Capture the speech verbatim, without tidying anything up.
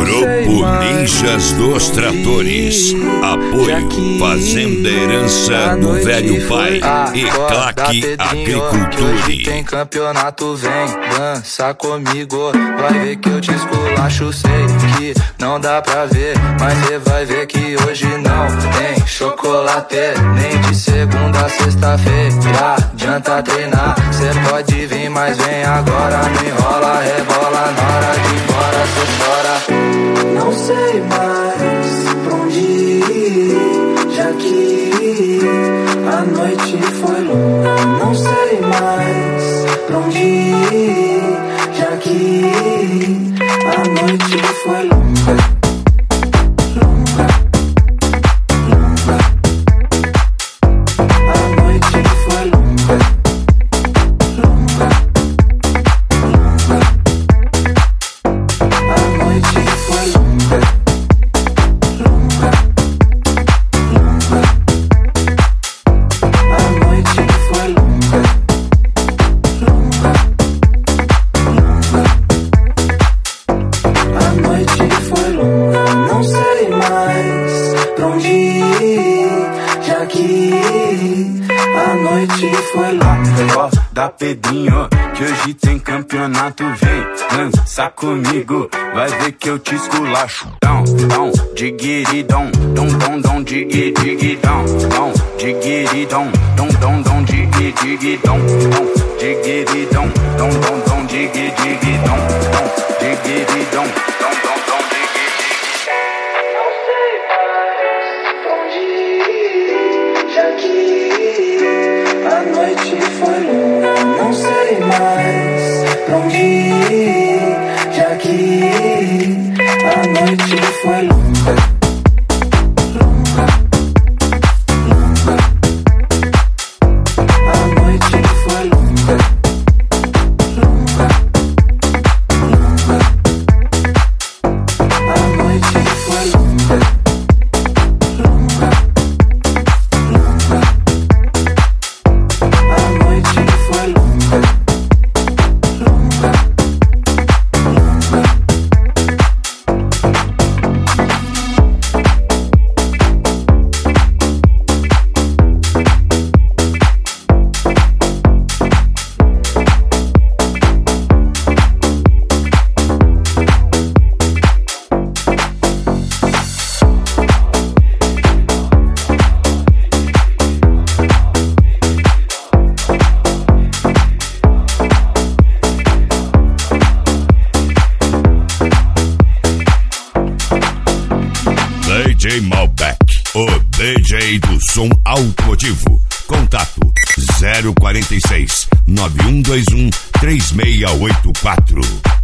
Grupo Ninjas dos Tratores. Apoio Fazenda Herança do Velho Pai e Claque Agricultura. Tem campeonato, vem dança comigo. Vai ver que eu te esculacho, sei que não dá pra ver, mas cê vai ver que hoje não tem chocolate. Nem de segunda a sexta-feira adianta treinar. Cê pode vir, mas vem agora. Não enrola, rebola, na hora de ir embora cê chora. Não sei mais pra onde ir, já que a noite foi longa. Não sei mais pra onde ir, já que a noite foi longa. Pedrinho, que hoje tem campeonato, vem dança comigo, vai ver que eu te esculacho. Dom, dom, digiri, dom, dom, dom, dom, digi, digi, dom, dom, digiri, dom, dom, dom, dom, digi, digi, dom, dom, digiri, dom, dom, dom, dom, digi, digi, dom, dom, digiri, dom, dom, dom, dom, digi. Não sei mais pra onde ir, já que a noite foi longa. Não sei mais pra onde ir, já que a noite foi longa. D J Malbec, o D J do som automotivo. Contato zero quarenta e seis, nove um dois um, três seis oito quatro.